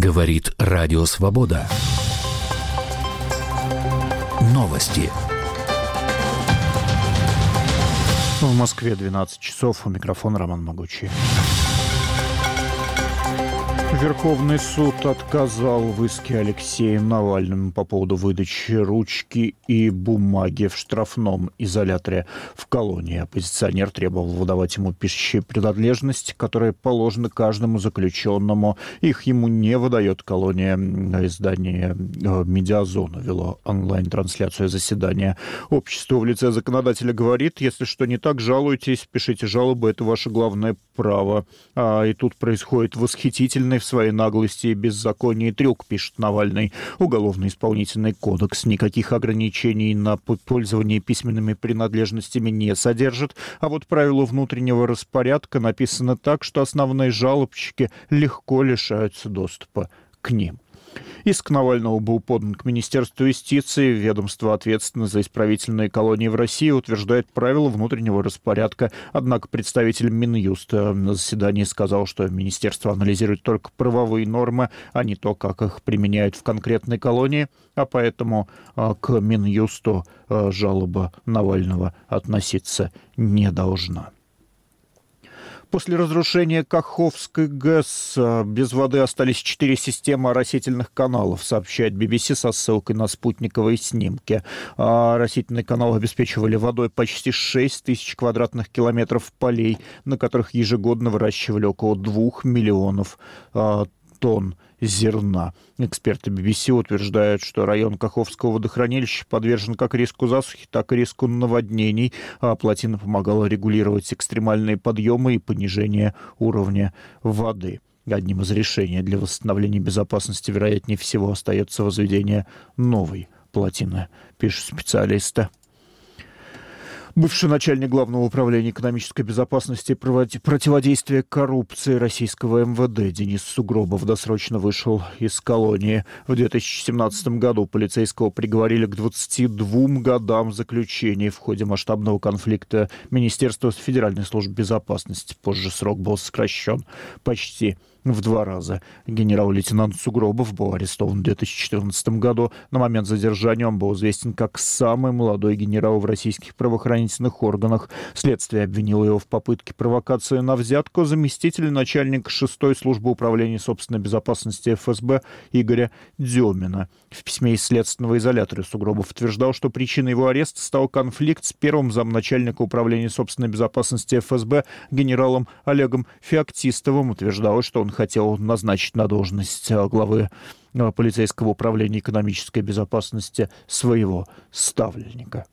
Говорит Радио Свобода. Новости. В Москве 12 часов. У микрофона Роман Могучий. Верховный суд отказал в иске Алексея Навального по поводу выдачи ручки и бумаги в штрафном изоляторе в колонии. Оппозиционер требовал выдавать ему пищевые принадлежности, которые положены каждому заключенному. Их ему не выдает колония. Издание «Медиазона» вело онлайн-трансляцию заседания. Общество в лице законодателя говорит: если что не так, жалуйтесь, пишите жалобы, это ваше главное право. И тут происходит восхитительный в своей наглости и беззаконии трюк, пишет Навальный. Уголовно-исполнительный кодекс никаких ограничений на пользование письменными принадлежностями не содержит, а вот правила внутреннего распорядка написано так, что основные жалобщики легко лишаются доступа к ним. Иск Навального был подан к Министерству юстиции. Ведомство, ответственное за исправительные колонии в России, утверждает правила внутреннего распорядка. Однако представитель Минюста на заседании сказал, что министерство анализирует только правовые нормы, а не то, как их применяют в конкретной колонии. А поэтому к Минюсту жалоба Навального относиться не должна. После разрушения Каховской ГЭС без воды остались 4 системы оросительных каналов, сообщает BBC со ссылкой на спутниковые снимки. Оросительные каналы обеспечивали водой почти 6 тысяч квадратных километров полей, на которых ежегодно выращивали около 2 миллионов тонн зерна. Эксперты BBC утверждают, что район Каховского водохранилища подвержен как риску засухи, так и риску наводнений. Плотина помогала регулировать экстремальные подъемы и понижение уровня воды. Одним из решений для восстановления безопасности, вероятнее всего, остается возведение новой плотины, пишут специалисты. Бывший начальник Главного управления экономической безопасности и противодействия коррупции российского МВД Денис Сугробов досрочно вышел из колонии. В 2017 году полицейского приговорили к 22 годам заключения в ходе масштабного конфликта Министерства с Федеральной службой безопасности. Позже срок был сокращен почти в 2 раза. Генерал-лейтенант Сугробов был арестован в 2014 году. На момент задержания он был известен как самый молодой генерал в российских правоохранительных органах. Следствие обвинило его в попытке провокации на взятку заместителя начальника 6-й службы управления собственной безопасности ФСБ Игоря Демина. В письме из следственного изолятора Сугробов утверждал, что причиной его ареста стал конфликт с первым замначальника управления собственной безопасности ФСБ генералом Олегом Феоктистовым. Утверждалось, что он хотел назначить на должность главы полицейского управления экономической безопасности своего ставленника.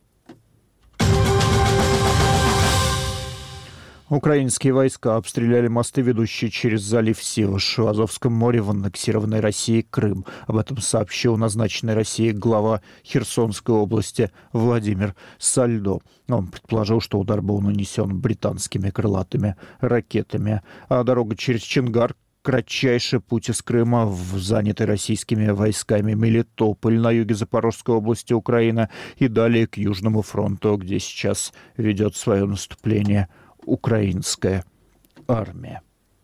Украинские войска обстреляли мосты, ведущие через залив Сиваш в Азовском море в аннексированной Россией Крым. Об этом сообщил назначенный Россией глава Херсонской области Владимир Сальдо. Он предположил, что удар был нанесен британскими крылатыми ракетами. А дорога через Чингар, кратчайший путь из Крыма в занятый российскими войсками Мелитополь на юге Запорожской области Украины и далее к Южному фронту, где сейчас ведет свое наступление украинская армия.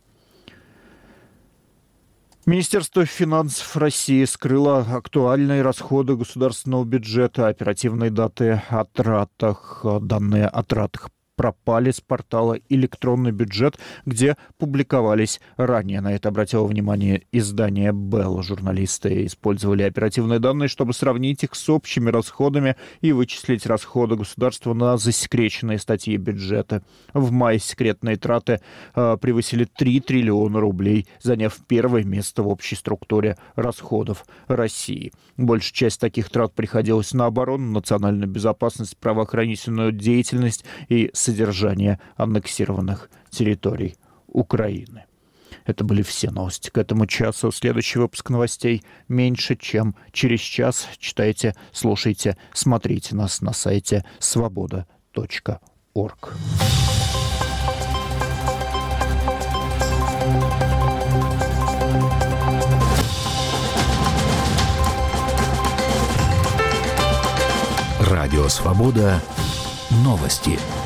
Министерство финансов России скрыло актуальные расходы государственного бюджета, оперативные данные о тратах пропали с портала «Электронный бюджет», где публиковались ранее. На это обратило внимание издание «Белла». Журналисты использовали оперативные данные, чтобы сравнить их с общими расходами и вычислить расходы государства на засекреченные статьи бюджета. В мае секретные траты превысили 3 триллиона рублей, заняв первое место в общей структуре расходов России. Большая часть таких трат приходилась на оборону, национальную безопасность, правоохранительную деятельность и содержание аннексированных территорий Украины. Это были все новости к этому часу. Следующий выпуск новостей меньше, чем через час. Читайте, слушайте, смотрите нас на сайте svoboda.org. Радио Свобода. Новости.